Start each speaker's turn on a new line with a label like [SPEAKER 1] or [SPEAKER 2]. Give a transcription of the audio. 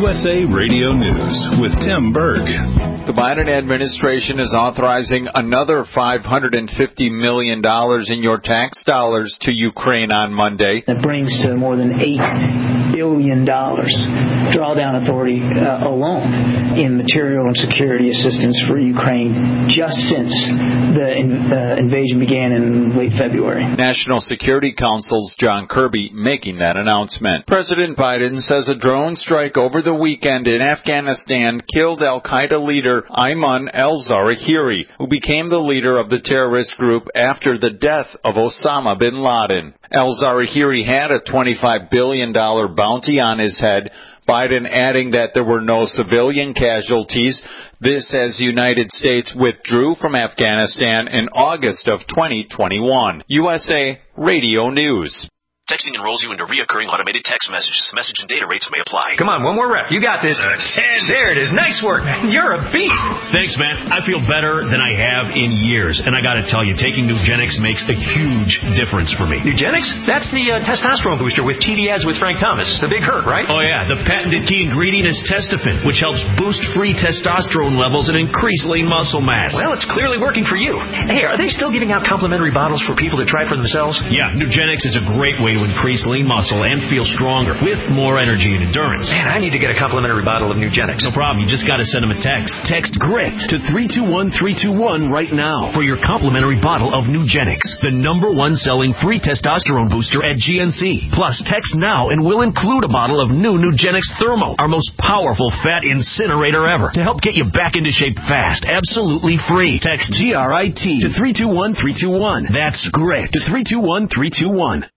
[SPEAKER 1] USA Radio News with Tim Berg.
[SPEAKER 2] The Biden administration is authorizing another $550 million in your tax dollars to Ukraine on Monday.
[SPEAKER 3] That brings to more than $8 billion drawdown authority alone in material and security assistance for Ukraine just since the invasion began in late February.
[SPEAKER 2] National Security Council's John Kirby making that announcement. President Biden says a drone strike over the weekend in Afghanistan killed al-Qaeda leader Ayman al-Zawahiri, who became the leader of the terrorist group after the death of Osama bin Laden. Al-Zawahiri had a $25 billion bounty on his head, Biden adding that there were no civilian casualties. This as the United States withdrew from Afghanistan in August of 2021. USA Radio News.
[SPEAKER 4] Texting enrolls you into reoccurring automated text messages. Message and data rates may apply.
[SPEAKER 5] Come on, one more rep. You got this. 10. There it is. Nice work. You're a beast.
[SPEAKER 6] Thanks, man. I feel better than I have in years. And I got to tell you, taking Nugenix makes a huge difference for me.
[SPEAKER 5] Nugenix? That's the testosterone booster with TV ads with Frank Thomas. The big hurt, right?
[SPEAKER 6] Oh, yeah. The patented key ingredient is Testofen, which helps boost free testosterone levels and increase lean muscle mass.
[SPEAKER 5] Well, it's clearly working for you. Hey, are they still giving out complimentary bottles for people to try for themselves?
[SPEAKER 6] Yeah, Nugenix is a great way to increase lean muscle and feel stronger with more energy and endurance.
[SPEAKER 5] Man, I need to get a complimentary bottle of Nugenix.
[SPEAKER 6] No problem. You just got to send them a text. Text GRIT to 321321 right now for your complimentary bottle of Nugenix, the #1 selling free testosterone booster at GNC. Plus, text now and we'll include a bottle of new Nugenix Thermo, our most powerful fat incinerator ever, to help get you back into shape fast, absolutely free. Text GRIT to 321321. That's GRIT to 321321.